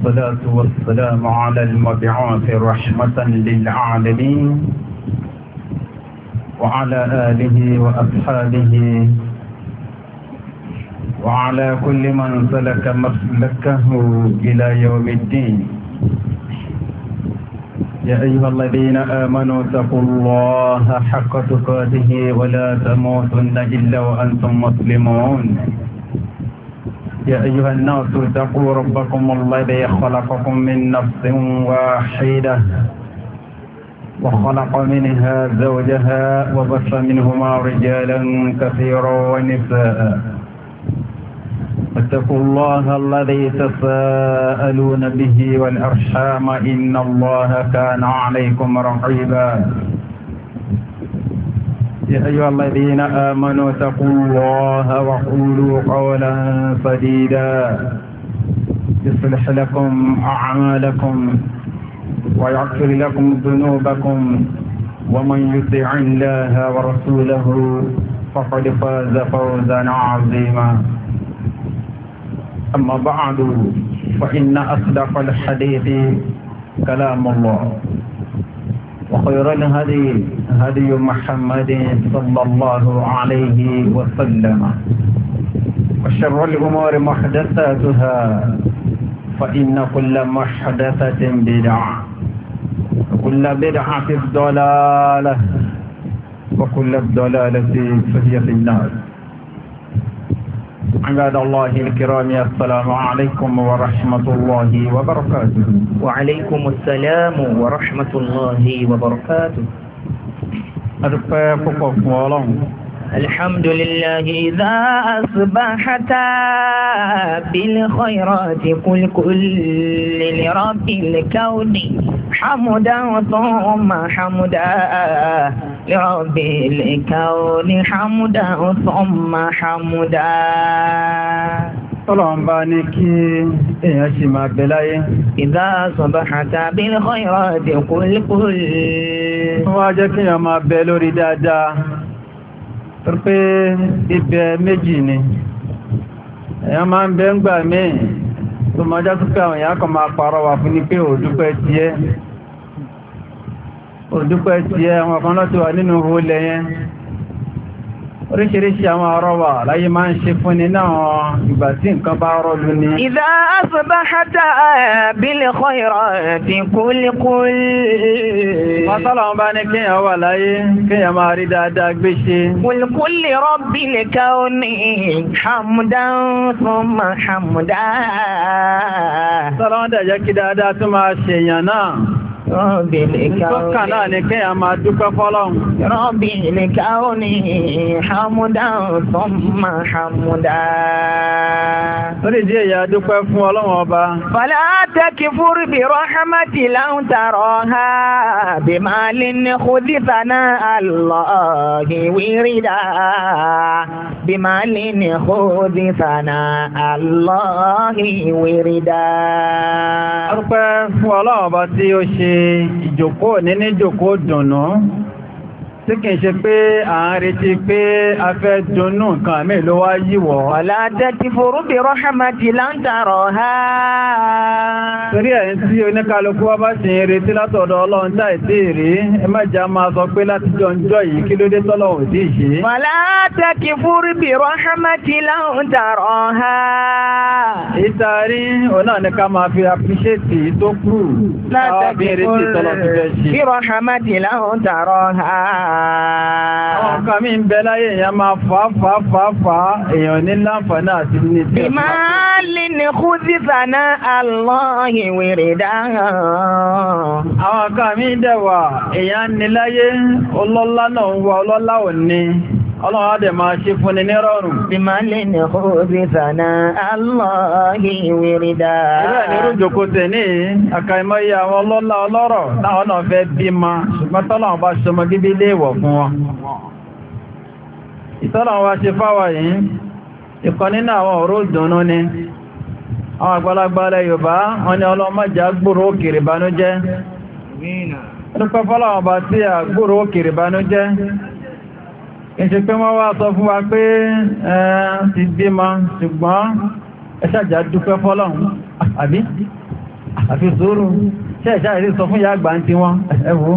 والصلاة والسلام على المبعوث رحمة للعالمين وعلى آله وأصحابه وعلى كل من سلك مسلكه إلى يوم الدين. يا أيها الذين آمنوا اتقوا الله حق تقاته ولا تموتن إلا وأنتم مسلمون. يا أيها الناس اتقوا ربكم الذي خلقكم من نفس واحدة وخلق منها زوجها وبث منهما رجالا كثيرا ونساء. اتقوا الله الذي تساءلون به والأرحام إن الله كان عليكم رقيبا. يا أيها الذين آمنوا اتقوا الله وقولوا قولا سديدا يصلح لكم أعمالكم ويغفر لكم ذنوبكم ومن يطع الله ورسوله فقد فاز فوزا عظيما. أما بعد فإن أصدق الحديث كلام الله وخير الهدي هدي محمد صلى الله عليه وسلم وشر الأمور محدثاتها فإن كل محدثة بدعة وكل بدعة ضلالة وكل ضلالة فهي في النار. عباد الله الكرام السلام عليكم ورحمة الله وبركاته. وعليكم السلام ورحمة الله وبركاته. الحمد لله إذا أصبحت بالخيرات كل لرب الكون حمدا ثم حمدا لرب الكون حمدا ثم حمدا. Ọlọ́run bá ní kí èèyàn ṣì máa bẹ láyé. إذا أصبحت بالخيرات كل. Wọ́n wá jẹ́ kí èèyàn máa bẹ lórí dáadáa. Pé ibẹ̀ méjì ni èyàn máa ń bẹ ń gbà míì tó máa já túnkà àwọn èyàn kan máa pàrọwà fún ní pé òdúpẹ́ tí ẹ́ àwọn kan lọ́tí wà nínú olè yẹn oríṣiríṣi àwọn àrọwà láyé máa ń ṣe fún ní náà ìgbà tí nǹkan bá rọ́lú ní. إذا أصبحت بالخيرات كل. Mọ́sálà wọn bá ní kíyàn wà láyé, kíyàn máa rí dáadáa gbé ṣe. كل رب الكون حمدا ثم حمدا. Sọ́lá wọn dẹ̀jẹ́ kí dáadáa tún máa ṣe èèyàn náà. رب الكون. Ìtọ́kà náà ni kíyàn máa dúpẹ́ fọ́lọ́run. رب الكون حمدا ثم حمدا. Torí díẹ̀ yà dúpẹ́ fún Ọlọ́run ọba. فلا تكفر برحمة لو تراها بمال خذ ثناء الله وردا بمال خذ ثناء الله وردا. Dúpẹ́ fún Ọlọ́run ọba tí ó ṣe ìjòkó nínú ìjòkó dùnnú. Tí kìí ṣe pé à ń retí pé a fẹ́ dunnú nǹkan àmì ló wá yíwọ̀. ولا تكفر برحمة لو تراها. Torí ẹ̀yin tí oníkálukú wá bá ṣe ń retí látọ̀dọ̀ Ọlọ́run táì tí rí, ẹ má jà máa sọ pé láti jọjọ́ yìí kí ló dé tọ́lọ́run tí ì ṣe. ولا تكفر برحمة لو تراها. Ìtàrí òun náà ní ká máa fi appreciate tó kù. لا Àwọn bí retí تكفر tọ́lọ́ ti fẹ́ ṣe. برحمة لو تراها. Àwọn kan mí ń bẹ láyé èèyàn máa fà èèyàn ní láǹfààní àti ní tí ẹ̀fà. بمال خذ ثناء الله وردا. Àwọn kan mí dẹ̀wà èèyàn ní láyé ọlọ́lá náà ń wà ọlọ́lá ò ní. Ọlọ́run á dẹ̀ máa ṣe fún ni ní rọrùn. بمال خذ ثناء الله وردا. Ìrẹ́ ní rújòkó tẹ̀ ní àkàìmọ́yé àwọn ọlọ́lá ọlọ́rọ̀ láwọn náà fẹ́ bímọ ṣùgbọ́n tọ́lọ́run bá ṣọmọ bíbí léèwọ̀ fún wọn. Ìtọ́lọ́run wá ṣe fáwà yìí, ìkan nínú àwọn ọ̀rọ̀ ìdùnnú ni. Àwọn àgbàlagbà ilẹ̀ Yorùbá wọn ni ọlọ́mọjà gbòrò òkèrè bánújẹ́. Dúpẹ́ fọ́lọ́run bá tí à gbòrò òkèrè bánújẹ́. Ìṣe pé wọ́n wá sọ fún wa pé ti bímọ ṣùgbọ́n ẹ ṣàjà dúpẹ́ fọ́lọ́run àbí àfi sùúrù ṣe ẹ̀ṣá ìrí sọ fún ìyá àgbà ń ti wọ́n ẹ̀wọ́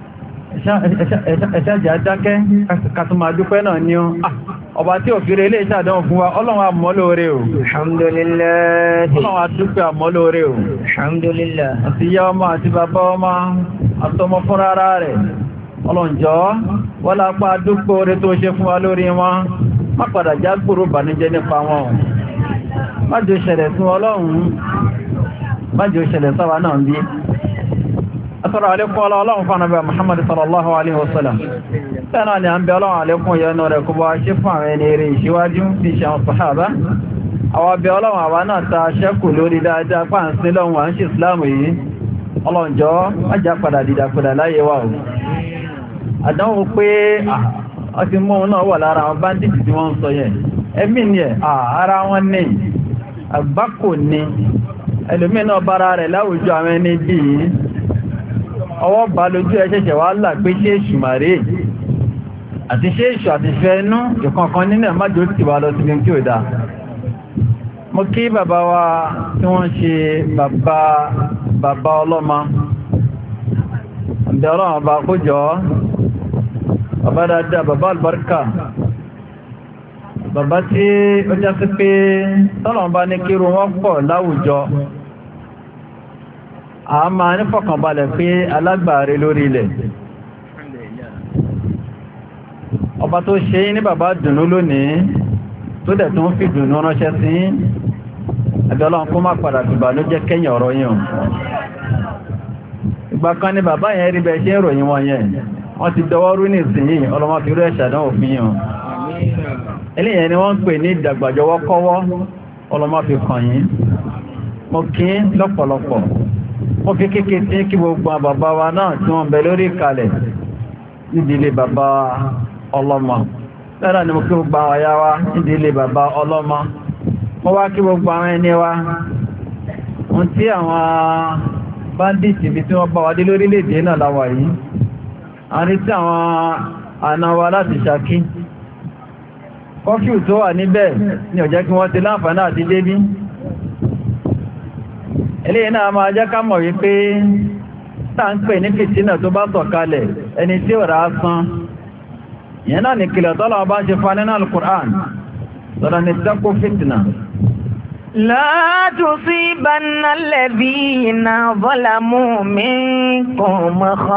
ẹ̀ṣá jẹ́ adákẹ́ kàtùmà dúpẹ́ náà ní ọba tí ò fi rẹ̀ ilé ìṣàdánwò fún wa ọlọ́run àmọ́lóore o alhamdulillah ọlọ́run àdúpẹ́ àmọ́lóore o alhamdulillah àti ìyá ọmọ àti bàbá ọmọ àtọmọ fún rárá rẹ̀ ọlọ́njọ́ wọ́n lápá dúpẹ́ oore tó ṣe fún wa lórí wọn má padà já gbòrò bànújẹ́ nípa wọn má jẹ́ ṣẹlẹ̀ fún ọlọ́run má jẹ́ ṣẹlẹ̀ sáwà náà bí asọ́rọ̀ alékún ọlọ́run fún ànábì Muhammad sallallahu alaihi wasallam tẹ́nà ni a ń bẹ ọlọ́run alékún yẹnu rẹ̀ kó bá ṣe fún àwọn ẹni eré ìṣíwájú bí i ṣe àwọn sàhábà àwọn bẹ ọlọ́run àwa náà ta ṣẹ́kù lórí dáadáa pàǹsí lọ́run à ń ṣe ìsìláàmù yìí ọlọ́njọ́ má já padà dìdàkudà láyé wa o àdánwò pé ọtí mọ́ náà wà lára àwọn bandits tí wọ́n ń sọ yẹn ẹ̀mí ni ẹ̀ ara wọn ní àgbákò ní ẹlòmí náà bára rẹ̀ láwùjọ àwọn ẹni bí i ọwọ́ bá lójú ẹ̀ṣẹ̀ṣẹ̀ wá là pé ṣe èṣù màrí àti ṣe èṣù àti fẹ́ inú ìkankan nínú ẹ̀májò tí wà lọ sí kí ò dá mo kí bàbá wa tí wọ́n ṣe bàbá ọlọ́mọ àbẹ̀ ọlọ́run ọba kójọ́ bàbá dáadáa bàbá albarka bàbá tí ó já sí pé tọ́lọ̀ bá ní kírù wọ́n pọ̀ láwùjọ a máa ní fọkànbalẹ̀ pé alágbàre lórí ilẹ̀ ọba tó ṣe ní bàbá dùnú lónìí tó dẹ̀ tó ń fi dùnú ránṣẹ́ sí ẹ̀bẹ̀ ọlọ́run kó má padà fìbà ló jẹ́ kẹ́yìn ọ̀rọ̀ yìí ìgbà kan ní bàbá yẹn rí bẹ́ẹ̀ ṣe ń ròyìn wọn yẹn wọ́n ti dọwọ́rú ní ìsinyìí ọlọ́mọ fi rú ẹ̀ṣàdán òfin yàn eléyẹn ni wọ́n ń pè ní ìdàgbàjọwọ́ kọ́wọ́ ọlọ́mọ fi kàn yín mo kí lọ́pọ̀lọpọ̀ mo fi kéèké tí kí gbogbo bàbá wa náà tí wọ́n bẹ lórí ìkàlẹ̀ nídìílé bàbá ọlọ́mọ lẹ́nà ni mo kí gbogbo àwọn ya wa nídìílé bàbá ọlọ́mọ mo wá kí gbogbo àwọn ẹni wa ohun tí àwọn bandits ibi tí wọ́n bá wa dé lórílẹ̀-èdè náà láwà yìí a rí tí àwọn àna wa láti Ṣakí kọfíù tó wà níbẹ̀ ní ó jẹ́ kí wọ́n ti láǹfààní àti débí eléyìí náà máa jẹ́ ká mọ̀ wípé tá ń pè ní fìtínà tó bá sọ̀kalẹ̀ ẹni tí ò rà á san ìyẹn náà ní kìlọ̀ tọ́lọ̀ bá ń ṣe fa nínú al-Qur'an sọ̀rọ̀ ní taqu fìtínà لا تصيبن الذين ظلموا منكم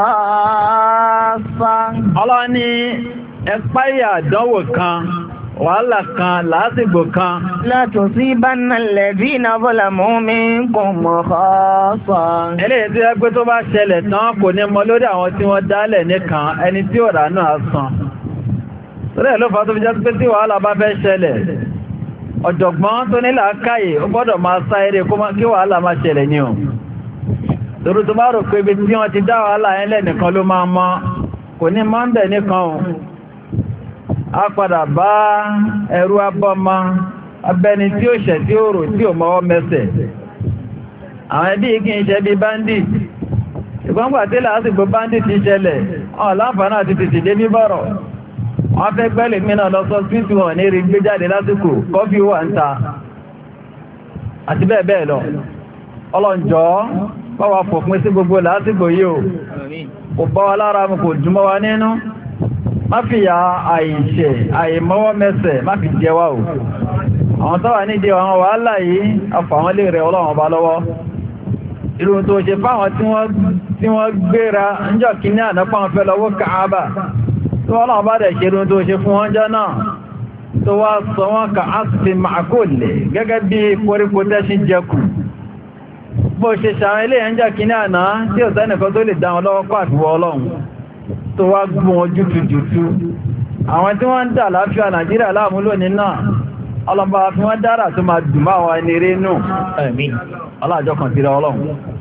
خاصة Allah ní ẹ̀páyà àdánwò kan wàhálà kan lásìgbò kan لا تصيبن الذين ظلموا منكم خاصة eléyìí tí ẹgbẹ́ tó bá ṣẹlẹ̀ tán kò ní mọ lórí àwọn tí wọ́n dálẹ̀ nìkan ẹni tí ò rà náà san rẹ̀ ló fà tó fi jẹ́ pé tí wàhálà bá fẹ́ ṣẹlẹ̀ ọ̀jọ̀gbọ́n tó nílà káyè ó gbọ́dọ̀ máa sá eré kí wàhálà máa ṣẹlẹ̀ ní ọ̀ torí tó bá rò pé ibi tí wọ́n ti dá wàhálà ẹlẹ́ nìkan ló máa mọ́ kò ní mọ́ ń bẹ̀ nìkan ọ̀ á padà bá ẹrú abọ́mọ abẹni tí ó ṣẹ̀ tí ó rò tí ò mọ́wọ́ mẹ́sẹ̀ àwọn ẹbí kí n ṣe bí bandit ìgbọ́ngbà tí lásìgbò bandit ti ṣẹlẹ̀ ọ̀ láǹfààní àti tètè dé bí bọ́rọ̀ wọ́n fẹ́ gbẹ́lẹ̀ mìíràn lọ sọ sí wọn ní rí gbé jáde lásìkò kọfí wà ń ta àti bẹ́ẹ̀ bẹ́ẹ̀ lọ ọlọ́njọ́ báwa fòpin sí gbogbo lásìkò yìí kò bá wa lára mú kò dùnmọ́ wa nínú má fi ya àìṣẹ̀ àìmọ́wọ́ mẹ́sẹ̀ má fi jẹ wá o àwọn tó wà nídìí àwọn wàhálà yìí afàwọn lè rẹ ọlọ́run ọba lọ́wọ́ irú tó ṣe fáwọn tí wọ́n gbéra ńjọ́ kìíní ànápá wọn fẹ́ lọ́wọ́ Káàbà tó wọ́n náà bá dẹ̀ ṣe irun tó ṣe fún wọn jẹ́ náà tó wá sọ wọn ka asfi ma'akule gẹ́gẹ́ bí koríko tẹ́ṣin jẹkù bó ṣe ṣàwọn ilé ẹ̀njẹ́ kìíní àná tí ò sẹ́nìkan tó lè dáwọn lọ́wọ́ pàtíwọ́ ọlọ́run tó wá gbọ́ wọn jútujùtú àwọn tí wọ́n ń dà láfíà Nàìjíríà láàmú lónìí náà ọlọ́mbà fi wọ́n dára tó máa dùn máa wà ní eré nù aláàjọ́ kan tira ọlọ́run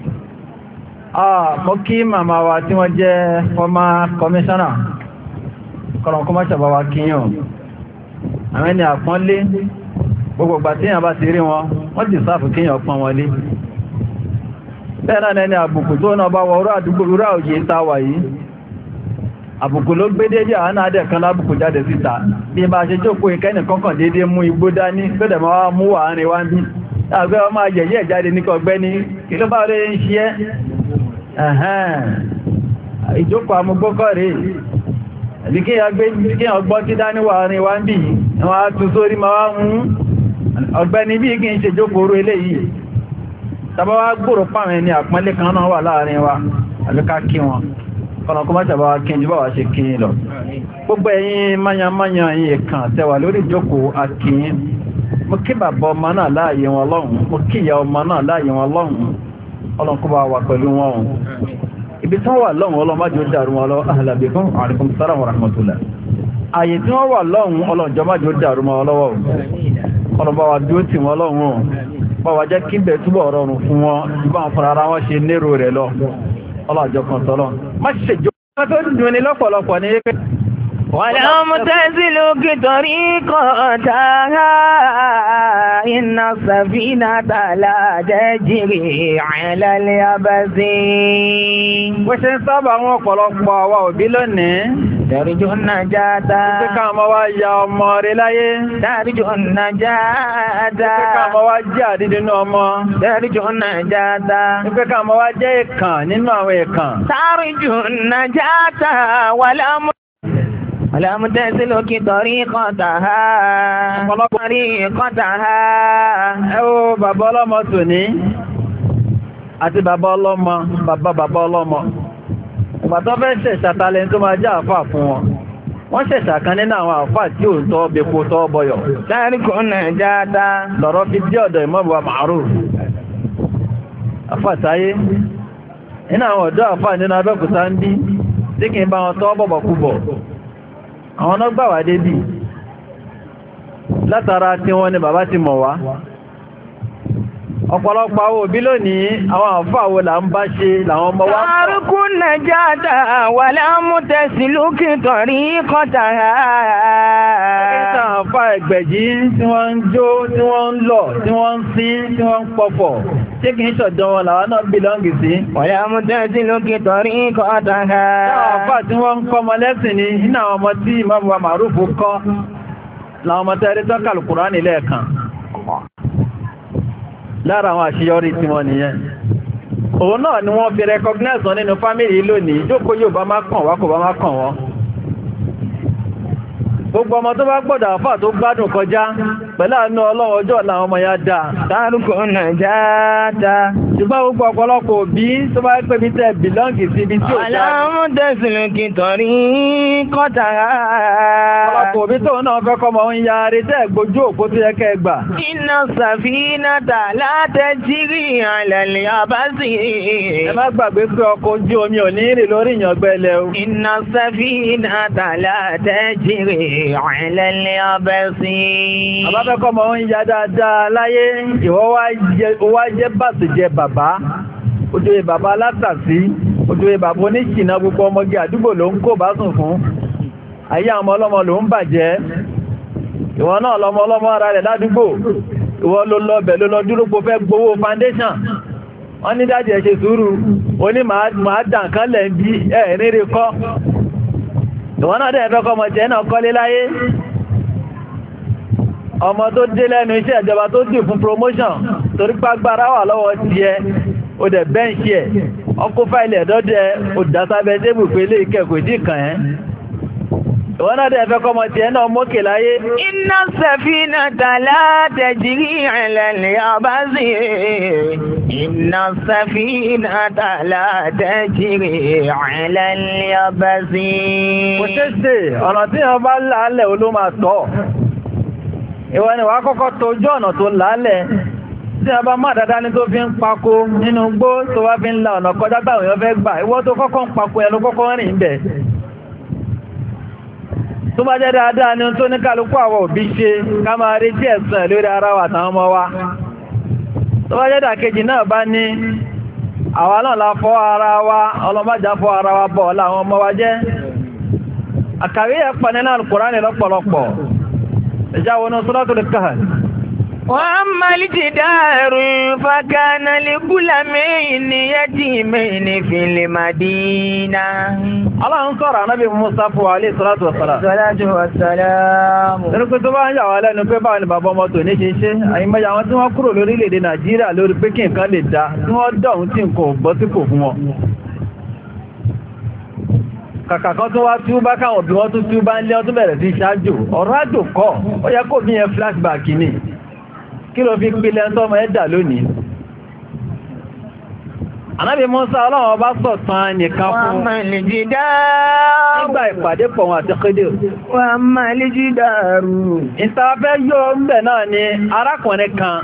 mo kí màmá wa tí wọ́n jẹ́ former commissioner kọ̀rọ̀kọ́ máa ṣàbáwá kíyàn àwọn ẹni àpọ́nlé gbogbo ìgbà tí èyàn bá ti rí wọn wọ́n ti sáàfù kíyàn pọ́n wọn lé bẹ́ẹ̀ náà ẹni àbùkù tó náà bá wọ orú àdúgbò rúrà òye táwà yìí àbùkù ló gbé dédé àwọn àdẹ̀ kan lábùkù jáde síta bí bá ṣe jókòó ìkẹ́nì kọ́kàn dédé mú igbó dání tó dẹ̀ máa mú wà árin wá ń bí àgbẹ́ ọmọ ayẹyẹ ìjáde ní kọgbẹ́ni kí ló bá rí ń ṣe ìjókòó amúgbókọ́ rí ẹ̀bí kí ọgbọ́n tí dáníwà rin wá ń bí wọ́n á tún sórí ma wá mú ọgbẹ́ni bí kí n ṣe jókòó eléyìí tàbá wá gbòrò pàmẹ́ ní àpọ́nlé kan náà wà láàrin wa àbíká kí wọn kọ́nà kó má tàbá wá kí n jù bá wá ṣe kí lọ gbogbo ẹ̀yin máyàmáyà yìí kan tẹwà lórí ìjókòó akíyín mo kí bàbá ọmọ náà láàyè wọn lọ́hùn mo kí ìyá ọmọ náà láàyè wọn lọ́hùn Ọlọ́run kó bá wà pẹ̀lú wọn ibi tí wọ́n wà lọ́hùn ọlọ́májú dàrú wọn lọ ahlan bikum wa alaikum salam wa rahmatullah ààyè tí wọ́n wà lọ́hùn ọlọ́jọ́májú dàrú wọn lọ́wọ́ ọlọ́bá wa dúró tì wọ́n lọ́hùn bá wa jẹ́ kí bẹ̀ túbọ̀ rọrùn fún wọn bá wọn fara ara wọn ṣe nérò rẹ̀ lọ ọlọ́jọ́ kan sọ́lọ́ má ṣe jọ tó dùn ní lọ́pọ̀lọpọ̀ ní pé ولا متزلك طريقتها إن السفينة لا تجري على اليبس bó ṣe ń sábà wọn ọ̀pọ̀lọpọ̀ àwa òbí lónìí ترجو النجاة pé ká máa wá ya ọmọ rẹ̀ láyé ترجو النجاة pé ká máa wá jẹ́ àdídì nínú ọmọ ترجو النجاة pé ká máa wá jẹ́ ìkàn nínú àwọn ìkàn ترجو النجاة ولا متزلك طريقتها ẹ wo bàbá ọlọ́mọ tòní àti bàbá ọlọ́mọ bàbá ọlọ́mọ ìgbàtọ́ fẹ́ ṣẹ̀ṣà talẹ̀ tó máa jẹ́ àfà fún wọn wọ́n ṣẹ̀ṣà kan nínú àwọn àfà tí ò tọ́ bepo tọ́ bọyọ̀ ترجو النجاة lọ́rọ̀ fi dí ọ̀dọ̀ Imam Ma'ruf àfà táyé nínú àwọn ọ̀dọ́ àfà nínú Abẹ́òkúta ń bí tí kì í bá wọn tọ́ bọ̀bọ̀ kúbọ̀ àwọn náà gbà wá débì látara tí wọ́n ní bàbá ti mọ̀ wá ọ̀pọ̀lọpọ̀ àwọn òbí lónìí àwọn àfáà wo là ń bá ṣe làwọn ọmọ wá ترجو النجاة ولا متزلك طريقتها ẹ̀kẹ́ta àfáà ẹgbẹ̀jì tí wọ́n ń jó tí wọ́n ń lọ tí wọ́n ń sín tí wọ́n ń pọ̀pọ̀ tí kìí ṣọ̀dọ̀ wọn làwọn náà bílọ́ǹgì sí ولا متزلك طريقتها àfáà tí wọ́n ń kọ́ ọmọ lẹ́sìn ní iná àwọn ọmọ tí Imam Ma'ruf kọ́ làwọn ọmọ tẹ́rí tọ́kàlù Kùránì lẹ́ẹ̀kan lára àwọn àṣeyọrí tí wọ́n nìyẹn òun náà ni wọ́n fi recognize wọn nínú fámílì lónìí ìjókòó yóò bá má kàn wá kò bá má kàn wọ́n gbogbo ọmọ tó bá gbọ́dọ̀ àfà tó gbádùn kọjá pẹ̀lú àánú Ọlọ́run ọjọ́ ọ̀la àwọn ọmọ ya dáa ترجو النجاة ṣùgbọ́n gbogbo ọ̀pọ̀lọpọ̀ òbí tó bá pẹ́ bí tẹ́ bìlọ́ǹgì sí ibi tí ó ولا متزلك طريقتها ọ̀pọ̀lọpọ̀ òbí tó náà fẹ́ kọ́ mọ̀ ń ya rí tẹ́ gbójú òpó tó yẹ kẹ́ gbà إن السفينة لا تجري على اليبس ẹ má gbàgbé pé ọkọ̀ ojú omi ò ní rìn lórí ìyàngbẹ́lẹ̀ o إن السفينة لا تجري على اليبس àbábẹ́kọ́ mọ̀ ń ya dáadáa láyé ìwọ́ wá jẹ́ bàtù jẹ bàbá ojúwé bàbá alátàsí ojúwé bàbá oníṣìnà gbogbo ọmọge àdúgbò ló ń kó bá sùn fún ayé àwọn ọlọ́mọ ló ń bàjẹ́ ìwọ náà lọmọ ọlọ́mọ ara rẹ̀ ládùúgbò ìwọ ló lọ bẹ̀ ló lọ dúró pò fẹ́ gbowó foundation wọ́n ní dájẹ̀ ṣe sùúrù oní máa dàn kan lẹ̀ ń bí ẹ̀rírí kọ́ ìwọ náà dẹ̀ fẹ́ kọ́ ọmọ jẹ́ náà kọ́lé láyé ọmọ tó dé lẹ́nu iṣẹ́ ìjọba tó dì fún promotion torí pàgbára wà lọ́wọ́ ti ẹ o dẹ̀ bẹ́ǹṣì ẹ̀ ọkọ̀ fáìlì ẹ̀dọ́dẹ̀ òdássábẹ́ tébù pé lè kẹ́kọ̀ọ́ ìdí kan ẹ́ ìwọ́n náà dẹ̀ fẹ́ kọ́ ọmọ ti ẹ náà mókè láyé إن السفينة لا تجري على اليبس إن السفينة لا تجري على اليبس kò ṣeéṣe ọ̀nà tí wọ́n bá lálẹ̀ olú máa tọ́ ìwọ ni wà kọ́kọ́ tójú ọ̀nà tó lálẹ̀ tí a bá má dáadáa ní tó fi ń pako nínú gbó tó wá fi ń la ọ̀nà kọjá táwọn èèyàn fẹ́ gbà ìwọ tó kọ́kọ́ ń pako ẹnu kọ́kọ́ rìn bẹ̀ tó bá jẹ́ dáadáa ní tó ní kálukú àwọ̀ òbí ṣe ká máa rí tí ẹ̀sùn lórí ara wa àtàwọn ọmọ wa tó bá jẹ́ dàkejì náà bá ní àwa náà la fọ́ ara wa ọlọ́mọjà fọ́ ara wa bọ̀ láwọn ọmọ wa jẹ́ àkàwé ẹ̀pọ̀ nínú Al-Qur'ani lọ́pọ̀lọpọ̀ ìjáwọnú Suratul Kahf وأما الجدار فكان لغلامين يتيمين في المدينة. Allah ń sọ̀rọ̀ Ànábì Musa fún wa alayhi salatu wassalam. Salatu wassalam. Ẹnukú tó bá ń yà wá lẹ́nu pé báwọn ni bàbá ọmọ tò ní ṣe ṣe, àyímọ́ya wọn tí wọ́n kúrò lórílẹ̀-èdè Nàìjíríà lórí pé kí nǹkan lè dá, tí wọ́n dọ̀hún tí nǹkan ò bọ́ sí kò fún wọn. Kàkà kan tó wá túbá káwọn òbí wọn tún túbá ń lé ọdún bẹ̀rẹ̀ sí ṣáájò, ọ̀rọ̀ àjò kọ́, ó yẹ kó bí yẹn flashback ni. Kí ló fi pílẹ̀ tọ́mọ ẹ̀dà lónìí? Ànábì Mùsá Ọlọ́run bá sọ̀tàn nìkan fún nígbà ìpàdé pọ̀ wọn àti Khidir. Wa mal jidaru. Ìtafẹ́ yóò ń bẹ̀ náà ni arákùnrin kan.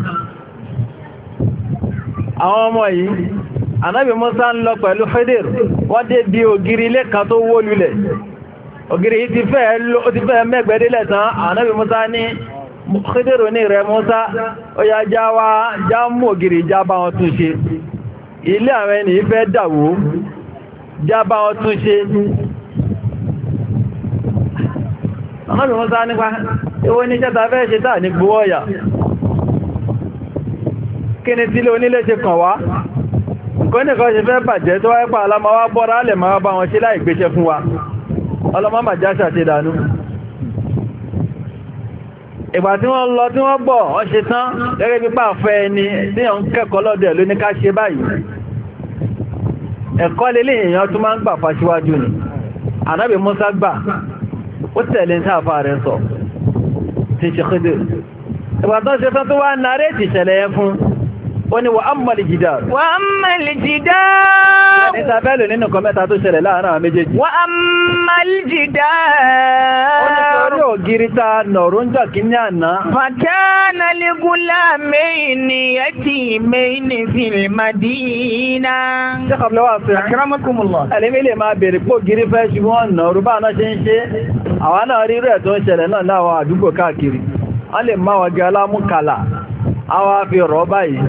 Àwọn ọmọ yìí, Ànábì Mùsá ń lọ pẹ̀lú Khidir, wọ́n dé bí ògiri ilé kan tó wó lulẹ̀. Ògiri yìí ti fẹ́ mẹ́gbẹ̀ẹ́dẹ́lẹ̀ tán, Ànábì Mùsá ní Khidir ní rẹ̀ Mùsá, ó yá já mú ògiri já bá wọn tún ṣe. Ilé àwọn ẹni ìfẹ́ dàwó, já bá wọn tún ṣe. Ànábì Mùsá nípa, ewé ní ṣẹ́ta fẹ́ ṣe tàà ní gbówó ọ̀yà. Kí ni tí lé onílé ṣe kàn wá? Nǹkan nìkan ṣe fẹ́ bàjẹ́ tó wáyé pa alámọ́wá bọ́ra lè máa bá wọn ṣe láì gbéṣẹ́ fún wa. Ọlọ́mọ́ màjá ṣàṣe dànù. Ìgbà tí wọ́n lọ tí wọ́n bọ̀ wọ́n ṣe tán gẹ́gẹ́ bí pàfẹ́ ẹni tí yàn ń kẹ́kọ̀ọ́ lọ́dẹ̀ ló ní ká ṣe báyìí. Ẹ̀kọ́ lélé èèyàn tún máa ń gbà fàṣíwájú ni. Ànábì Mùsá gbà, ó tẹ̀lé ń tàfà rẹ̀ sọ, ti ṣe Khidir. Ìgbà tó ṣe tán tó wá nàrétì ìṣẹ̀lẹ̀ yẹn fún, ó ní wa ammal jidar. Wa ammal jidar. Ní tàbẹ́lù nínú kan mẹ́ta tó ṣẹlẹ̀ láàárín àwọn méjèèjì. Wa ammal jidar. Ó ní sórí ògiri ta nọ̀rún jọ kí ní àná. Fa kana li gulamaini yatimaini fil madina. Ṣé kàbílẹ̀ wà sí? Akramakumullah. Ẹlẹ́mí lè máa bèèrè pò gírí fẹ́ ṣùgbọ́n nọ̀rún bá náà ṣe ń ṣe. Àwọn náà rí rẹ̀ tó ń ṣẹlẹ̀ náà láwọn àdúgbò káàkiri. Wọ́n lè máa wọ́n gẹ alámúkàlà. Àwọn afi ọ̀rọ̀ báyìí.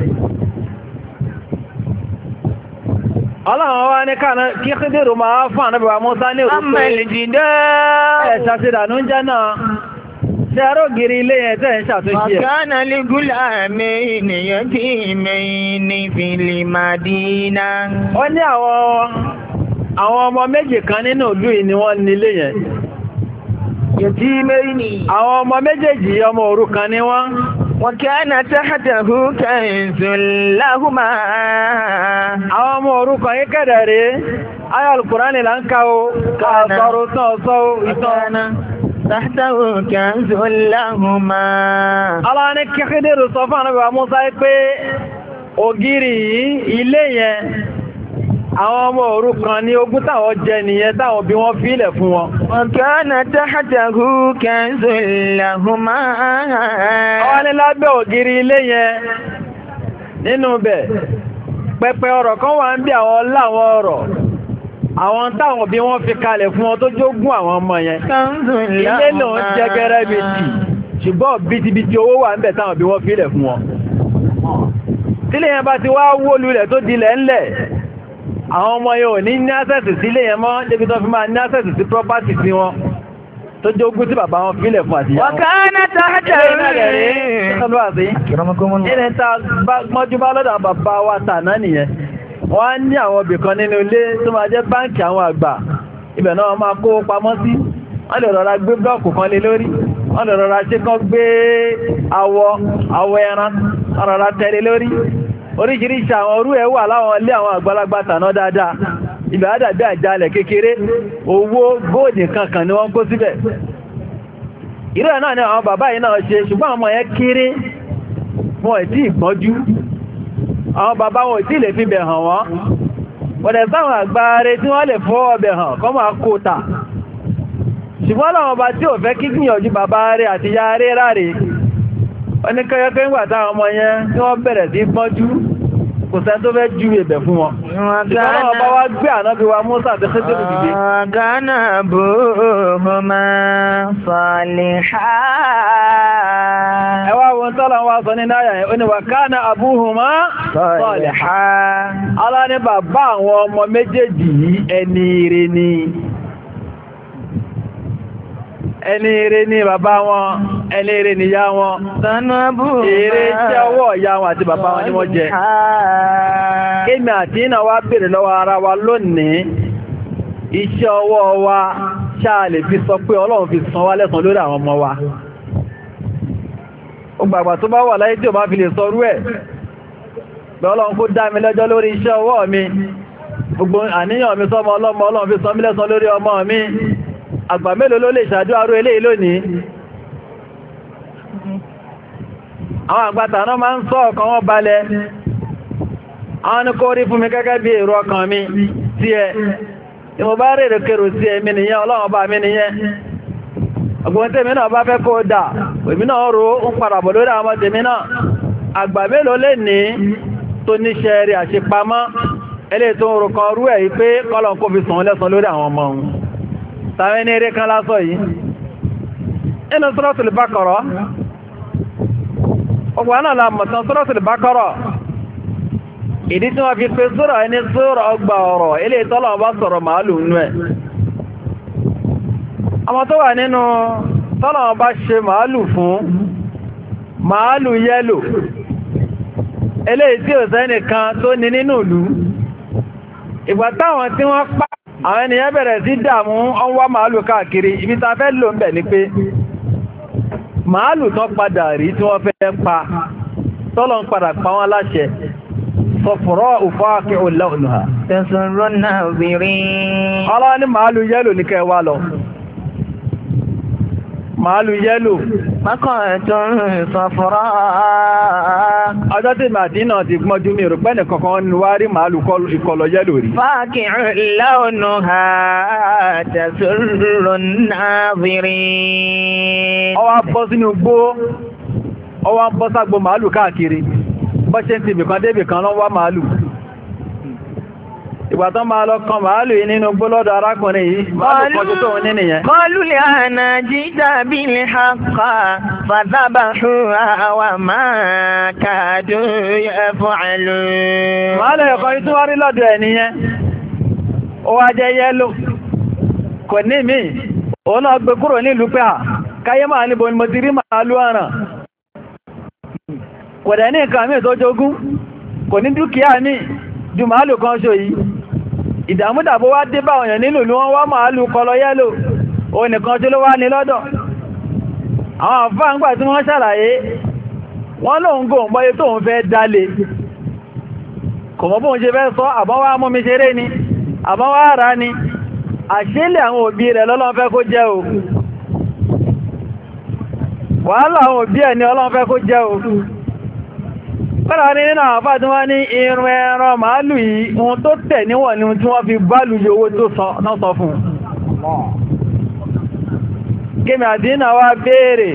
Ọlọ́run wá ní kàná kí Khidiru máa fún Ànábì wa Mùsá ní òkú ẹ̀ṣàṣìdànú jẹ́ náà ṣe ẹ̀rọ gírí ilé yẹn tẹ́ ń ṣàtúnṣe ẹ̀. Kana li gulamaini yatimaini fil madina. Ó ní àwọn ọmọ méjì kan nínú ìlú yìí ni wọ́n nílé yẹn. Yatimaini. Àwọn ọmọ méjèèjì ọmọ òrukàn ni wọ́n. Wa kana tahtahu kanzun lahuma. Àwọn ọmọ òrukàn yí kẹ́dẹ̀ rí, ayé Al-Qur'ani là ń ká o, kààkọrù tán sọ ìtàn. Tahtahu kanzun lahuma. Allah ní kí Khidiru sọ fún Ànábì wa Mùsá pé ògiri yìí, ilé yẹn, àwọn ọmọ òrukàn ní ogún táwọn jẹ nìyẹn táwọn bí wọ́n fílẹ̀ fún wọn. Wa kana tahtahu kanzun lahuma. Àwọn ní lábẹ́ ògiri ilé yẹn nínú bẹ̀, pẹpẹ ọ̀rọ̀ kan wà ń bí àwọn láwọn ọ̀rọ̀. Àwọn táwọn bí wọ́n fi kalẹ̀ fún wọn tó jogún àwọn ọmọ yẹn. Ilé náà jẹ́ gẹ́rẹ́ bí tì, ṣùgbọ́n bìtìbìtì owó wà ń bẹ̀ táwọn bí wọ́n fílẹ̀ fún wọn. Tílé yẹn bá ti wá wó lulẹ̀ tó dilẹ̀ ńlẹ̀, àwọn ọmọ yóò ní ní àṣẹ́sì sí ilé yẹn mọ́ débi tó fi máa ní àṣẹ́sì sí property sí wọn tó jogún tí bàbá wọn fílẹ̀ fún àti ìyá wọn. Wa kana tahtahu. Ilé ta mọ́jú bá lọ́dọ̀ bàbá wa tàná nìyẹn. Wọ́n ní àwọn ibìkan nínú ilé tó máa jẹ́ báǹkì àwọn àgbà. Ibẹ̀ náà wọ́n máa kó pamọ́ sí. Wọ́n lè rọra gbé blọ́ọ̀kù kan lé lórí. Wọ́n lè rọra ṣe kán gbé awọ ẹran. Wọ́n rọra tẹ̀lé lórí. Oríṣiríṣi àwọn orú ẹ̀ wà láwọn ilé àwọn àgbàlagbà tàná dáadáa. Ibẹ̀ àdàbí àjálẹ̀ kékeré, owó góòdì kankan ni wọ́n kó síbẹ̀. Irú ẹ̀ náà ni àwọn bàbá yìí náà ṣe, ṣùgbọ́n ọmọ yẹn kéré, wọn ò tí ìgbọ́njú. Àwọn bàbá wọn ò tí lè fi bẹ̀ hàn wọ́n. Wọ̀dẹ̀ sáwọn àgbáre tí wọ́n lè fọ́ ọbẹ̀ hàn kọ́ máa kó tà. Ṣùgbọ́n láwọn ọba tí ò fẹ́ kí gbìyànjú bàbá rẹ̀ àti ya rẹ̀ ráre. Wọ́n ní kẹ́yẹ́kẹ́ ìgbà táwọn ọmọ yẹn tí wọ́n bẹ̀rẹ̀ sí pọ́njú, kò sẹ́ tó fẹ́ jú ẹ̀bẹ̀ fún wọn. Ṣùgbọ́n náà bá wá gbé Ànábì wa Mùsá àti Khidiru dìde. Kana abuhuma salihan. Ẹ wá wọn tọ́lọ wá sọ ní náà yẹn, ó ní wa kana abuhuma salihan. Allah ní bàbá àwọn ọmọ méjèèjì yìí ẹni ire ni. ẹni eré ní bàbá wọn, ẹni eré ní ìyá wọn. Èrè iṣẹ́ ọwọ́ ìyá wọn àti bàbá wọn ni wọ́n jẹ. Kémi àti iná wá bèèrè lọ́wọ́ ara wa lónìí, iṣẹ́ ọwọ́ wa ṣáà lè fi sọ pé Ọlọ́run fi san wá lẹ́san lórí àwọn ọmọ wa. Ó gbàgbà tó bá wà láyé tí ò bá fi lè sọ rú ẹ̀. Bẹ́ Ọlọ́run kó dá mi lẹ́jọ́ lórí iṣẹ́ ọwọ́ mi. Gbogbo àníyàn mi sọ́mọ ọlọ́mọ Ọlọ́run fi san mí lẹ́san lórí ọmọ mi. Àgbà mélòó ló lè ṣàdúrà rú eléyìí lónìí? Àwọn àgbàtà náà máa ń sọ ọkàn wọn balẹ̀. Àwọn ní kó rí fún mi gẹ́gẹ́ bí èrò ọkàn mi sí ẹ. Tí mo bá rèrè kèrò sí ẹ̀mí nìyẹn, Ọlọ́run bá mi nìyẹn. Ọgbọ̀n tèmi náà bá fẹ́ kó dà, èmi náà rò ń padà bọ̀ lórí àwọn tèmi náà. Àgbà mélòó lè ní tó níṣẹ́ rí àṣepamọ́, eléyìí tó ń rò kan rú ẹ̀ pé kọ́lọ̀ kó fi sàn lẹ́san lórí àwọn ọmọ òun. Tàwọn ní eré kan lásọ yìí. Inú Suratul Baqara, ọgbà náà la mọ̀tán Suratul Baqara. Ìdí tí wọ́n fi pe sura ẹni sura ọgbà ọ̀rọ̀, eléyìí tọ́lọ̀ bá sọ̀rọ̀ màálù nú ẹ̀. Àwọn tó wà nínú tọ́lọ̀ bá ṣe màálù fún, màálù yẹ́lò, eléyìí tí ò sẹ́nìkan tó ní nínú ìlú. Ìgbà táwọn tí wọ́n pa àwọn ènìyàn bẹ̀rẹ̀ sí dàmú ọwọ́ màálù káàkiri, ibi ta fẹ́ lò ń bẹ̀ ní pé màálù tán padà rí tí wọ́n fẹ́ pa tọ́lọ̀ ń padà pa wọ́n láṣẹ sọ̀fọ̀rọ̀ òfáàkì òlànà tẹ̀sùrọ̀ náà obìnrin. ọlọ́ ní màálù yẹ́lò ní kẹwà lọ, màálù yẹ́lò Mákọ̀ẹ̀tún sọ̀fọ̀rọ̀. ọjọ́ tí Màdínà ti gbọ́njú mi rò pẹ́nì kankan ní wá rí màálù ìkọlọ̀ yẹ́lò rí. Fáàkì lọ́nà ha tẹ̀sùrọ̀ náà obìnrin. Ọwá bọ́ sínú gbó, ọwá bọ́ ságbó màálù káàkiri, bọ́ ṣe ń ti bìkan débìkan lọ wá màálù. Ìgbà tán máa lọ kan màálù yìí nínú gbólọ́dọ̀ arákùnrin yìí, màálù kọjú tó ní nìyẹn. Qalu li ana jita bil haqqa fadhabahu wa ma kadu yaf'alun. Màálù ẹ̀kọ́ yìí tún wá rí lọ́dọ̀ ẹ̀ nìyẹn. Ó wá jẹ́ yẹ́lò. Kò ní mí, òun náà gbé kúrò nílùú pé à, káyé máa níbo ni mo ti rí màálù ọ̀ràn. Kò dẹ̀ ní nǹkan mí tó jogún, kò ní dúkìá mí ju màálù kan ṣo yìí. Ìdàmúdàbò wá dé bá òyàn nínú ìlú wọn wá màálù kọlọ yẹ́lò, o nìkan tí ló wá ní lọ́dọ̀. Àwọn àfáà ń gbà tí wọ́n ṣàlàyé, wọ́n lóun gò ń bọ́yé tóun fẹ́ dálé. Kò mọ̀ bóun ṣe fẹ́ sọ, àbọ́n wá mú mi ṣeré ni, àbọ́n wá rà ni, àṣílẹ̀ àwọn òbí rẹ̀ lọ́lọ́n fẹ́ kó jẹ́ o. Wàhálà àwọn òbí ẹ̀ ni Ọlọ́run fẹ́ kó jẹ́ o. Pẹ́lá ní nínú àfáà tí wọ́n ní irun ẹran màálù yìí, ohun tó tẹ̀ níwọ̀n ni tí wọ́n fi bálù yí owó tó sọ fún. Kémi àdínà wá béèrè,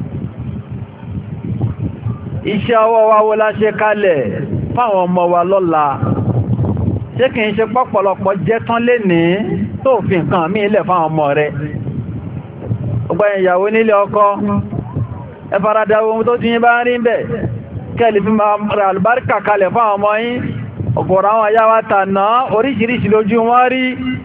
iṣẹ́ ọwọ́ wa wo la ṣe kalẹ̀ fáwọn ọmọ wa lọ́la. Ṣé kìí ṣe pọ́pọ̀lọpọ̀ jẹ́ tán lé ní tó fi nǹkan mí ilẹ̀ fáwọn ọmọ rẹ̀? Ọgbẹ̀yìn ìyàwó nílé ọkọ, ẹ faradà ohun tó ti yín bá ń rí bẹ̀. Kẹ́lì fi máa rà àlùbáríkà kalẹ̀ fún àwọn ọmọ yín. Ọ̀gọ̀rọ̀ àwọn ayá wa tànà oríṣiríṣi lójú wọ́n rí.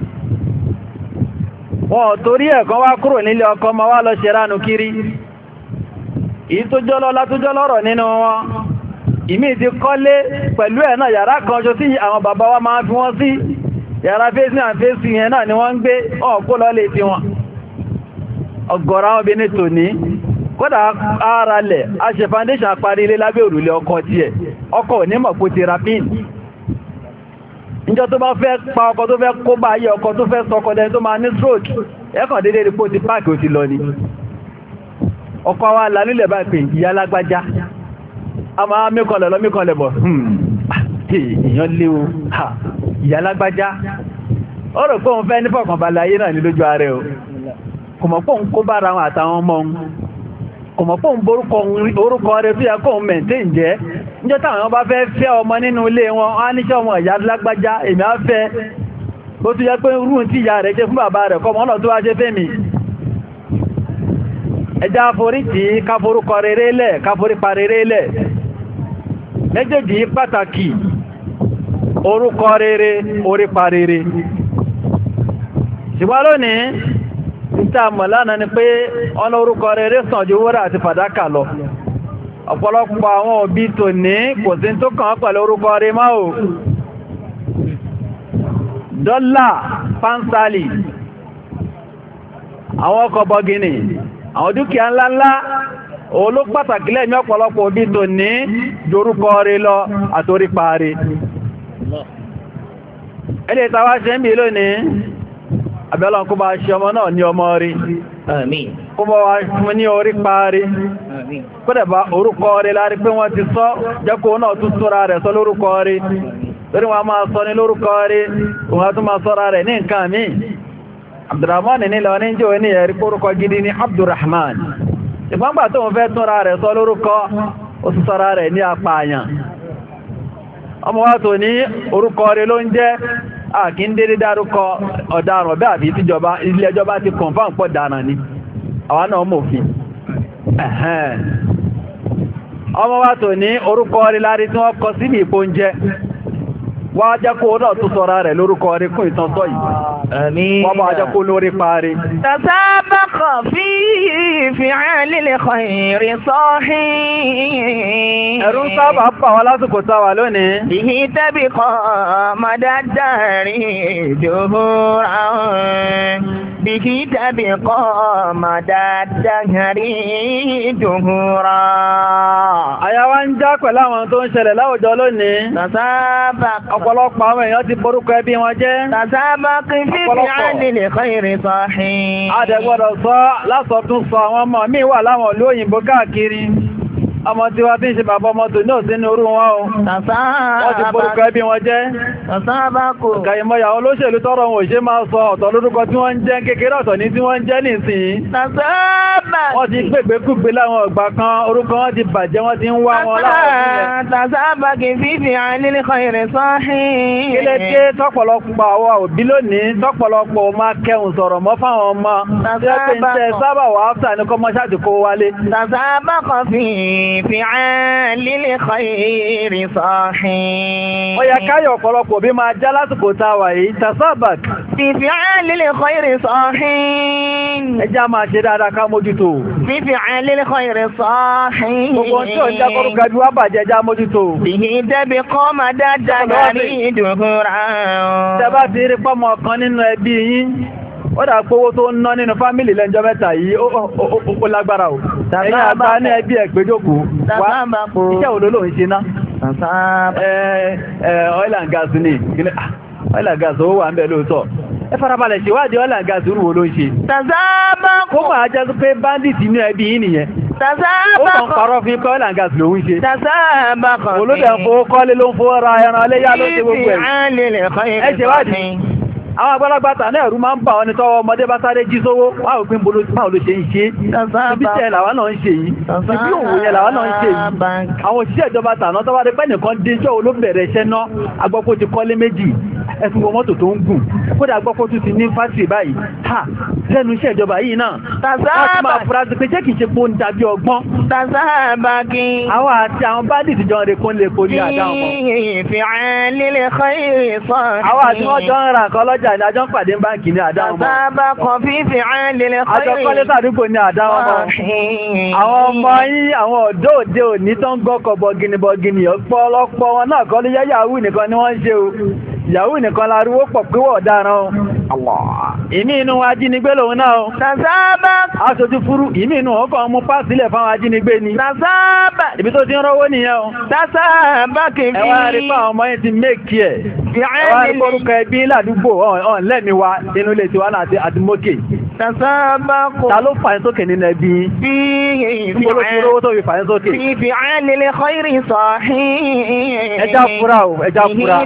Wọ́n torí ẹ̀kan wá kúrò nílé ọkọ ma wá lọ ṣe ránù kiri. Èyí tó jọ́lọ́lá tó jọ́lọ́rọ̀ nínú wọn. Ìmí ti kọ́lé pẹ̀lú ẹ̀ náà yàrá kan ṣo tí àwọn bàbá wa máa fi wọ́n sí. Yàrá fésí àfésí yẹn náà ni wọ́n ń gbé ọ̀kó lọ lè fi wọn. Ọ̀gọ̀rọ̀ àwọn obìnrin tòní kódà ara lẹ̀ a ṣe foundation àparí ilé lábẹ́ òrùlé ọkọ tí ẹ̀ ọkọ ní mọ̀ kó ti ra pín. Níjọ́ tó bá fẹ́ pa ọkọ tó fẹ́ kó bá ayé ọkọ tó fẹ́ sọkọ lẹ́ni tó máa ní stroke ẹ̀kàn dédé rí pó ti páàkì ó ti lọ ni. Ọkọ wa lálúlẹ̀ bá pè ìyá lágbájá a máa míkanlẹ̀ lọ míkanlẹ̀ bọ̀ èèyàn léwu ìyá lágbájá ó rò pé òun fẹ́ ní fọ̀kànbalẹ̀ ayé náà ní lójú ààrẹ o kò mọ̀ pé òun kó bára wọn àtàwọn ọmọ òun kò mọ̀ pé òun borúkọ orúkọ rẹ̀ tó yẹ kó òun mẹ̀ntẹ́ ìjẹ́ níjọ́ táwọn bá fẹ́ fẹ́ ọmọ nínú ilé wọn á níṣẹ́ ọmọ ìyá lágbájá èmi á fẹ́ ó tún yẹ pé rúùn tí ìyá rẹ̀ jẹ́ fún bàbá rẹ̀ kọ́ mọ́ ọ̀nà tó wá ṣe fẹ́mi ẹjá forí tí káforúkọ rere lẹ̀ káforípa rere lẹ̀ méjèèjì pàtàkì orúkọ rere orípa rere ṣùgbọ́n lónìí níta mọ̀ lánàá ni pé ọ̀nà orúkọ rere sàn ju wúrà àti fàdákà lọ ọ̀pọ̀lọpọ̀ àwọn òbí tò ní kò sí tó kàn pẹ̀lú orúkọ rere máa ò dọ́là pánsálì àwọn ọkọ̀ bọ́gìnì àwọn dúkìá ńláńlá olú pàtàkì lẹ́mí ọ̀pọ̀lọpọ̀ òbí tò ní jorúkọ rere lọ àtorípa rere ẹni ìtawà ṣe ń bí lónìí àbẹ́lọ́n kó bá ṣe ọmọ náà ní ọmọ rí kó bá wá fún ní orí parí kó dẹ̀ bá orúkọ rí lárí pé wọ́n ti sọ jẹ́kó náà tún sọ́ra rẹ̀ sọ lórúkọ rí torí wọ́n máa sọ ní lórúkọ rí wọ́n tún máa sọ́ra rẹ̀ ní nǹkan mí Abdurrahman nílẹ̀ ní jẹ́ ní ẹ̀rí kórúkọ gidi ní Abdurrahman ìgbọ́ngbà tó ń fẹ́ túnra rẹ̀ sọ lórúkọ ó tún sọ́ra rẹ̀ ní apààyàn ọmọ wa tó ní orúkọ rẹ̀ ló ń jẹ́ àkíndérí dárúkọ ọ̀daràn ọ̀bẹ́ àfi tíjọba ilé ẹjọ́ bá ti confirm pọ̀ dára ní àwọn náà mọ̀fin ọmọ wa tó ní orúkọ rẹ̀ lárí tí wọ́n kọ sí ní ipò ń jẹ́ wá jẹ́kó náà tó sọ́ra rẹ̀ lórúkọ rẹ̀ kún ìtàntọ́ yìí wọ́n bá jẹ́kó lórí parí tasabaqa fi fi'lil khayri sahih ẹ̀rù ń sábà pa wá lásìkò táwà lónìí bihi tabiqa madadari duhuran bihi tabiqa madadari duhuran àyàwó ń já pẹ̀lú àwọn tó ń ṣẹlẹ̀ láwùjọ lónìí tasabaqa ọ̀pọ̀lọpọ̀ àwọn èèyàn ti borúkọ ẹbí wọn jẹ́. Tàzábákí fífí àdìlì khayri sahih. Adẹ̀gbọ́dọ̀ sọ lásọ̀tún sọ àwọn ọmọ mi wà láwọn ìlú òyìnbó káàkiri. Ọmọ tí wá tí ń ṣe bàbá ọmọ tó náà sínú orú wọn o. Wọ́n ti borúkọ ẹbí wọn jẹ́. Tàzábákò. Kàìmọ̀yà olóṣèlú tọ́rọ wọn ò ṣe máa sọ ọ̀tọ̀ lórúkọ tí wọ́n ń jẹ́ kékeré ọ̀tọ̀ ní tí wọ́n ń jẹ́ nìsín. Wọ́n ti gbégbékúgbé láwọn ọgbà kan orúkọ wọn ti bàjẹ́ wọ́n ti ń wá wọn láwọn ìpínlẹ̀. Tàzábákì fífí àdìlì khayri sahih. Kí lè dé tọ́pọ̀lọpọ̀ àwọn òbí lónìí tọ́pọ̀lọpọ̀ máa kẹun sọ̀rọ̀ mọ́ fáwọn ọmọ. Tàzábákọ̀ fi àdìlì khayri sahih. Ó yẹ káyọ̀ ọ̀pọ̀lọpọ̀ bí máa já lásìkò táwà yìí, tasabak. Fi àdìlì khayri sahih. Ẹjá máa ṣe dáadáa ká mójútó. Fi àdìlì khayri sahih. Gbogbo tí ó ń já kọ́rùkà bí wá bàjẹ́ já mójútó. Bihi tabiqa madadari duhuran. Tẹ́bá ti rí pọ́mọ kan nínú ẹbí yín, ó dà pówó tó ń ná nínú fámílì lẹ́jọ́ mẹ́ta yìí ó lágbára ò. Ẹ̀yìn àgbà ní ẹbí ẹ̀ péjókòó wá iṣẹ́ òlólò ń ṣe ná. Oil and gas ní oil and gas ó wà ń bẹ lóòótọ́. Ẹ farabalẹ̀ ṣèwádìí oil and gas rú wo ló ń ṣe. Kó máa jẹ́ pé bandit ní ẹbí yín nìyẹn. Ó kàn parọ́ fi kọ́ oil and gas lòun ṣe. Olóde ń fowó kọ́lé ló ń fowó ra ẹran aléyá ló ṣe gbogbo ẹ̀. Ẹ ṣèwádìí. Àwọn àgbàlagbàtà náà ẹ̀rù máa ń bà wọn ní tọ́wọ́ ọmọdé bá sáré jí sówó wọ́n àwọn báwo ló ṣe ń ṣe ibi tẹ́ làwọn náà ń ṣe yìí ibi òwò yẹn làwọn náà ń ṣe yìí àwọn òṣìṣẹ́ ìjọba tàná tọ́wọ́ adé pẹ́ nìkan dé ṣọ́ olóbẹ̀rẹ̀ iṣẹ́ náà agbọ́pọ̀ ti kọ́lé méjì ẹ̀sùn wọ mọ́tò tó ń gùn kódà agbọ́pọ̀ tó ti ní fásitì báyìí ha lẹ́nu iṣẹ́ ìjọba yìí náà láti máa fura sí pé jẹ́ kìí ṣe pé ó ń dàbí ọgbọ́n àwọn àti àwọn bandit jọ ń rekún lè kó ní àdáwọn àwọn àti wọ́n jọ ń ra nǹkan lọ́jà ní àjọ ń pàdé báńkì ní àdáwọn mọ́. Àjọ kọ́lé sàdúgbò ní àdáwọn mọ́. Àwọn ọmọ yín àwọn ọ̀dọ́ òde òní tó ń gbọ́kọ̀ bọ̀gìnìbọ̀gìnì ọ̀pọ̀lọpọ̀ wọn náà kọ́ ló yẹ́ yahoo nìkan ni wọ́n ń ṣe o. Yahoo nìkan la rúwó pọ̀ pé wọ́n ọ̀daràn o. Ìmí inú ajínigbé lòun náà o. Aṣojú fúrú ìmí inú ọkọ̀ mú pásílẹ̀ fáwọn ajínigbé ni. Ibi tó ti ń rọ́wọ́ nìyẹn o. Ẹwà rí pa àwọn ọmọ yẹn ti méèkì ẹ̀. Ẹwà rí pọ́rúkọ ẹbí ládùúgbò ọ̀n lẹ́mi wa inú ilé tiwa náà àti mókè. Ta ló fàyín sókè nínú ẹbí? Ìgbòlóṣòro tó fi fàyín sókè. Ẹjá fúra o, ẹjá fúra.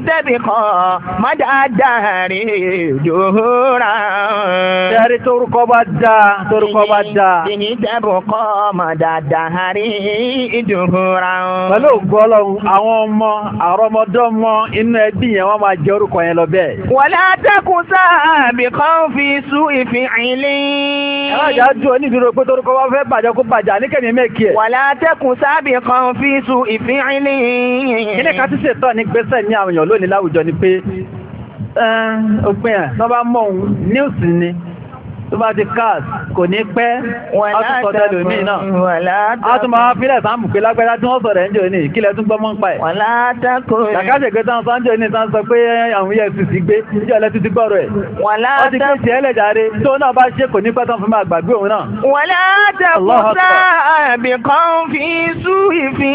Madadari duhura. Ṣẹ́rí torúkọ bá dáa, torúkọ bá dáa. Bihi tabiqa madadari duhura. Pẹ̀lú ògbọ́lọ́run, àwọn ọmọ, àrọmọdọ́mọ inú ẹbí yẹn wọ́n máa jẹ́ orúkọ yẹn lọ bẹ́ẹ̀. Wala taku sabiqan fi su'i fi'li. Ẹwàjá jú onídúró pé torúkọ wá fẹ́ bàjẹ́ kó bàjá ní kẹ́mi mẹ́kì ẹ̀. Wala taku sabiqan fi su'i fi'li. Ilé ká tí ṣètọ́ ní gbésẹ̀ ní àwọn èèyàn lónìí láwùjọ ni pé òpin ẹ̀ tó bá mọ́ ohun níùsì ni tó bá ti káàs kò ní pẹ́ átùsọ̀tẹ̀lò ní náà átùmọ̀ fílẹ̀ sáàmù pé lágbẹ́dá tí wọ́n sọ̀rọ̀ ẹ̀njọ́ ní ìkílẹ̀ tún gbọ́mọ́ ń pa ẹ̀ kàkàṣẹ̀gbẹ́ tán sánjọ́ ní tán sọ pé àwọn yẹ́ sì sí gbé ìjọ́ ẹlẹ́ tún ti gbọ́rọ̀ ẹ̀ wọ́n ti ké sí ẹlẹ́jàre tó náà bá ṣe kò ní pẹ́ tán fún máa gbàgbé òun náà wala takusa biqan fi su'i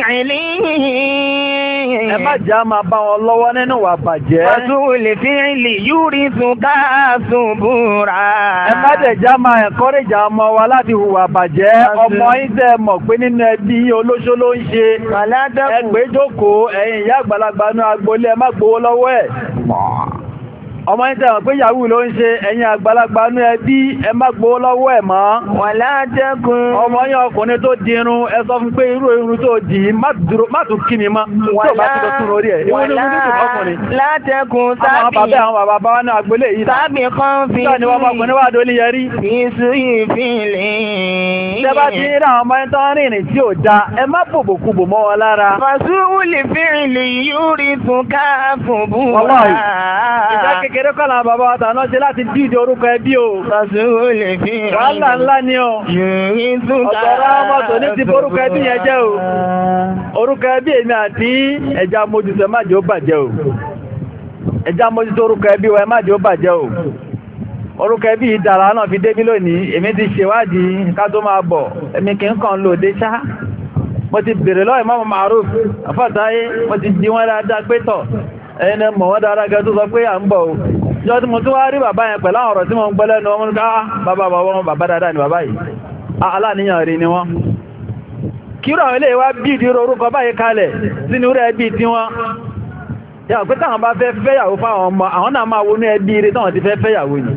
ẹ má jà máa bá wọn lọ́wọ́ nínú wà bàjẹ́ Fàtúlì fíìlì yúrí túnká ṣubúra. ẹ má dẹ̀ já máa ẹ̀kọ́rẹ́jà ọmọ wa láti hùwà bàjẹ́ ọmọ ìtẹ́ mọ̀ pé nínú ẹbí olóṣó ló ń ṣe ẹgbẹ́ jókòó ẹ̀yin ìyá àgbàlagbà ní agbolé ẹ má gbowó lọ́wọ́ ẹ̀ ọmọ ìtẹ́ mọ̀ pé yahoo ló ń ṣe ẹ̀yin àgbàlagbà ní ẹbí ẹ má gbowó lọ́wọ́ ẹ̀ mọ́ wàlá tẹ́kùn ọmọ yẹn ọkùnrin tó dirun ẹ sọ fún pé irun tó dì í má tún kí mi mọ́ tó bá ti lọ tún orí ẹ̀ ìwọ́n ní orí ọkùnrin látẹ́kùn àwọn bàbá wa ní agbolé yìí sábì kan fi ní wọ́n ọkùnrin wà dólé yẹrí ìsú ìfìlẹ̀ tẹ́bá ti rí àwọn ọmọ ẹ̀tọ́ rìnrìn tí ò da ẹ má bòbòkúbò mọ́ wọn lára fàtúlì fíìlì yúrí túnká ṣubúra. Kékeré kọ́lá bàbá wa tàná ṣe láti dìde orúkọ ẹbí o. Fàṣúlè fi wàhálà ńlá ni o. Ọ̀tọ̀rọ̀ ọmọ tò ní ti forúkọ ẹbí yẹn jẹ́ o. Orúkọ ẹbí èmi àti ẹja mójútó má jẹ́ ó bàjẹ́ o. Ẹja mójútó orúkọ ẹbí wa má jẹ́ ó bàjẹ́ o. Orúkọ ẹbí ìdára náà fi débí lónìí, èmi ti ṣèwádìí ká tó máa bọ̀, èmi kì í kàn lòdì ṣá. Mo ti bèrè lọ́wọ́ Imam Maruf, àfàtàyé, mo ti di wọ́n dáadáa pé tọ̀. ẹni mọ̀ wọ́n dára gẹ́ tó sọ pé à ń bọ̀ o jọ tí mo tún wá rí bàbá yẹn pẹ̀lú àwọn ọ̀rọ̀ tí mo ń gbọ́ lẹ́nu ọmọ nípa bàbá wọn bàbá dáadáa ni bàbá yìí aláníyàn rí ni wọ́n kírò àwọn ilé wá bí ìdí orúkọ báyìí kalẹ̀ sínú rẹ̀ bí tí wọ́n yà pé táwọn bá fẹ́ fẹ́yàwó fáwọn ọmọ àwọn náà máa wọnú ẹbí ire táwọn ti fẹ́ fẹ́yàwó yìí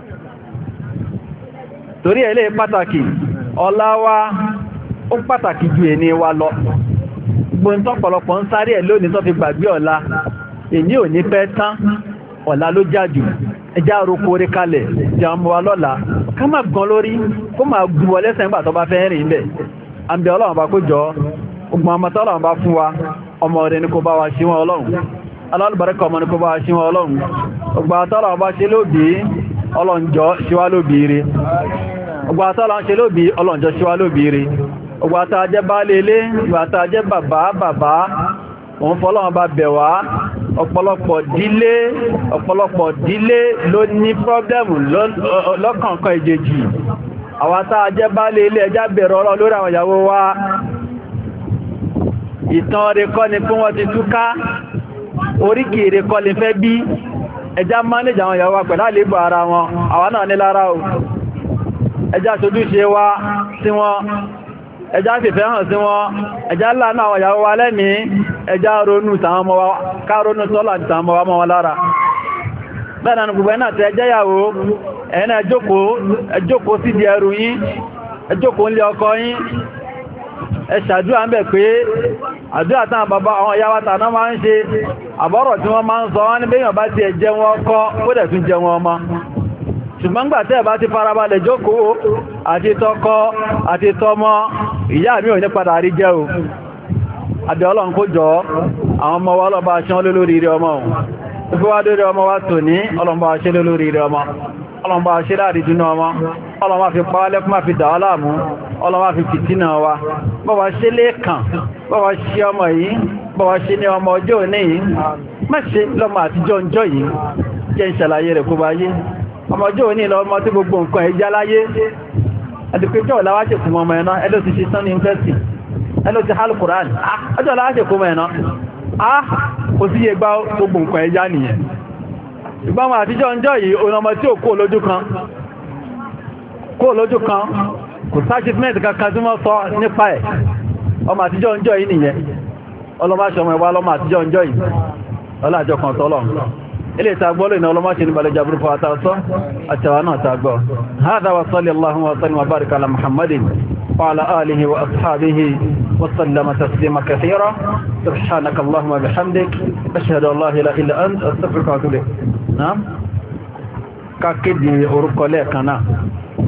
torí ilé pàtàkì ọlá wa ó pàtàkì ju ẹni wa lọ gbóntọ́pọ̀lọpọ̀ ń sáré ẹ̀ lónìí tó fi gbàgbé ọ̀la èní ò ní pẹ́ tán ọ̀la ló jájú ẹjá orúkọ orí kalẹ̀ jẹ́ ọmọ wa lọ́la ká má gan lórí kó má gùn wọlé sẹ́gbà tó bá fẹ́ rìn bẹ̀ àbẹ̀ ọlọ́run bá kó jọ ogun ọmọ tọ́lọ́run bá fún wa ọmọ rẹ̀ ní kó bá wa ṣí wọn ọlọ́run alálùbáríkà ọmọ ní kó bá wa ṣí wọn ọlọ́run ọgbà tọ́lọ́run bá ṣe lóbi ọlọ́njọ́ ṣíwá lóbi ire ọgbà tọ́lọ́run ṣe lóbi ọlọ́njọ́ ṣíwá lóbi ire ọgbà tá a jẹ́ bá lélé ọgbà tá a jẹ́ bàbá òun fọ́lọ́wọ́n bá bẹ̀ wá ọ̀pọ̀lọpọ̀ dílé ló ní pọ́blẹ̀mù lọ́kànkan ìjèjì àwọn tá a jẹ́ bá lélé ẹjá bẹ̀rẹ̀ ọlọ́ lórí àwọn ìyàwó wa ìtàn rẹ̀ kọ́ ni fún wọn ti túká oríkì rẹ̀ kọ́ ni fẹ́ bí ẹjá mánéjà àwọn ìyàwó wa pẹ̀lú àlébù ara wọn àwọn náà ní lára o ẹjá ṣojúṣe wa sí wọn ẹjá fìfẹ́ hàn sí wọn ẹjá láàánú àwọn ìyàwó wa lẹ́mìí ẹjá ronú tàwọn ọmọ wa ká ronú sọ́lá àti tàwọn ọmọ wa mọ́ wọn lára bẹ́ẹ̀ náà gbogbo ẹ̀nà tẹ ẹjẹ́ ìyàwó ẹ̀yẹn ẹjókòó sí di ẹrù yín ẹjókòó nílé ọkọ yín ẹ ṣàdúrà ń bẹ̀ pé àdúrà táwọn bàbá àwọn ìyá wa tàná máa ń ṣe àbọ̀rọ̀ tí wọ́n máa ń sọ wọ́n ní béèyàn bá ti ẹ̀jẹ̀ wọn ọkọ ó dẹ̀ tún jẹ wọn ọmọ ṣùgbọ́n gbà tẹ́ bá ti farabalẹ̀ jókòó àti tọkọ àti tọmọ ìyá mi ò ní padà rí jẹ́ o àbí Ọlọ́run kó jọ àwọn ọmọ wa lọ́ba ṣán lórí ire ọmọ ìfẹ́ wá lórí ọmọ wa tò ní ọlọ́mbà ṣe lórí ire ọmọ ọlọ́mbà ṣe láàrin jùnú ọmọ ọlọ́mbà fi pa lẹ́kún máa fi dà wá láàmú ọlọ́mbà fi fìtínà wa bọ́wà ṣe lẹ́ẹ̀kàn bọ́wà ṣe ọmọ yìí bọ́wà ṣe ní ọmọ ọjọ́ òní yìí má ṣe lọ́mọ àtijọ́ ọjọ́ yìí jẹ́ ń ṣàlàyé rẹ̀ kó bá yé ọmọjọ́ òní lọ ọmọ tí gbogbo nǹkan ẹjá láyé ẹ̀dùpẹ́jọ́ láwáṣẹ̀ fún ọmọ ẹ̀nà ẹlò ti ṣe sán ní ìfẹ́sì ẹlò ti hálù kùránì ọjọ́ láwáṣẹ̀ fún ọmọ ẹ̀nà kò sí yẹ gbá gbogbo nǹkan ẹjá nìyẹn ìgbọ́mọ̀ àtijọ́ ọjọ́ yìí ọmọ tí ò kó lójú kan kò sáṣífẹ́mẹ́ntì kankan tí wọ́n sọ nípa ẹ̀ ọmọ àtijọ́ ọjọ́ yìí nìyẹn ọlọ́máṣẹ́ ọmọ ẹwà lọ́mọ àtijọ́ ọjọ́ yìí ọlájọ́ kan tọ́lọ̀ ilé ìtagbọ́ lónìí ọlọ́máṣẹ́ ní balẹ̀ jàbúrú fún àtàṣọ́ àtàwà náà tàgbọ́ hádà wa sallallahu wa sallam wa barika ala muhammadin wa ala alihi wa ashabihi wa sallama taslima kathira subhanaka allahumma bihamdik ashhadu an la ilaha illa anta astaghfiruka wa atubu ilayk naam ka kéde orúkọ lẹ́ẹ̀kan náà